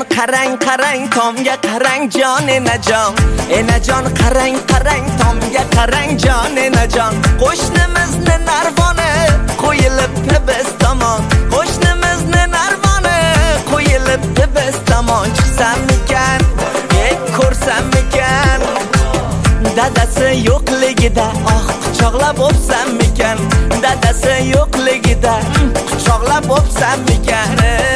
qarang tomga qarang jon enajon qarang tomga qarang jon enajon qo'shnimizni narvoni qo'yilibdi biz tomon qo'shnimizni narvoni qo'yilibdi biz tomon chiqsamikan ko'rsammikan dadasi yo'qligida quchoqlab o'psammikan dadasi yo'qligida quchoqlab o'psammikan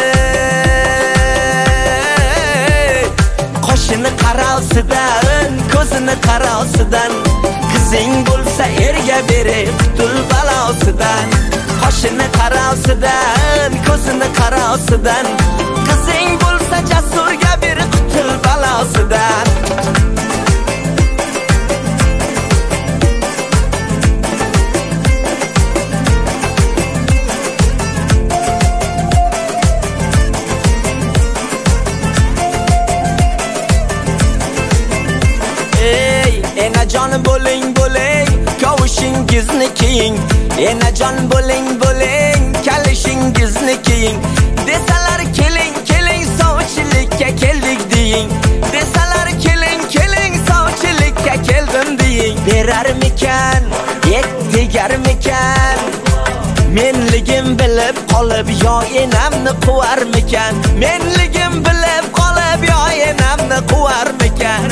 qoshini qarosidan ko'zini qarosidan qizing bo'lsa erga beray qutul balosidan qoshini qarosidan ko'zini qarosidan qizing bo'lsa jasurga beray qutul balosidan enajon bo'ling kavushingizni kiying enajon bo'ling kalishingizni kiying desalar keling sovchilikka keldik deying desalar keling sovchilikka keldim deying berarmikan tegarmikan menligim bilib qolib yo enamni quvarmikan menligim bilib qolib yo enamni quvarmikan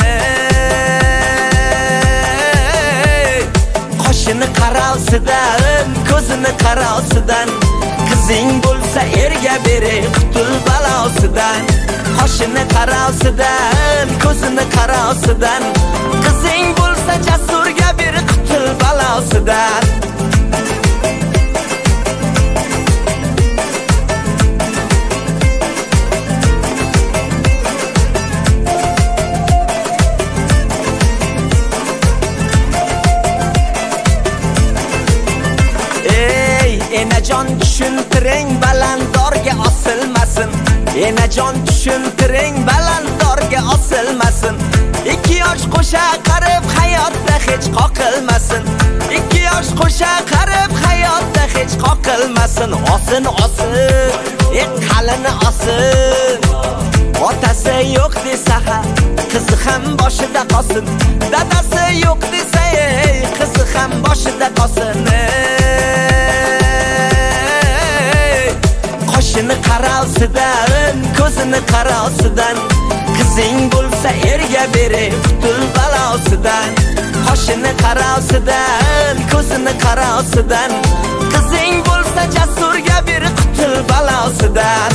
qoshini qarosidan ko'zini qarosidan qizing bo'lsa erga beray qutul balosidan qoshini qarosidan ko'zini qarosidan qizing bo'lsa jasurga beray qutul balosidan enajon tushuntiring balandorga osilmasin enajon tushuntiring balandorga osilmasin 2 yosh qo'sha qarib hayotda hech qoqilmasin 2 yosh qo'sha qarib hayotda hech qoqilmasin osin qalini osin otasi yo'q desa qizi ham boshida qolsin dadasi yo'q desa qizi ham boshida qolsin qoshini qarosidan ko'zini qarosidan qizing bo'lsa erga beray qutul balosidan qoshini qarosidan ko'zini qarosidan qizing bo'lsa jasurga beray qutul balosidan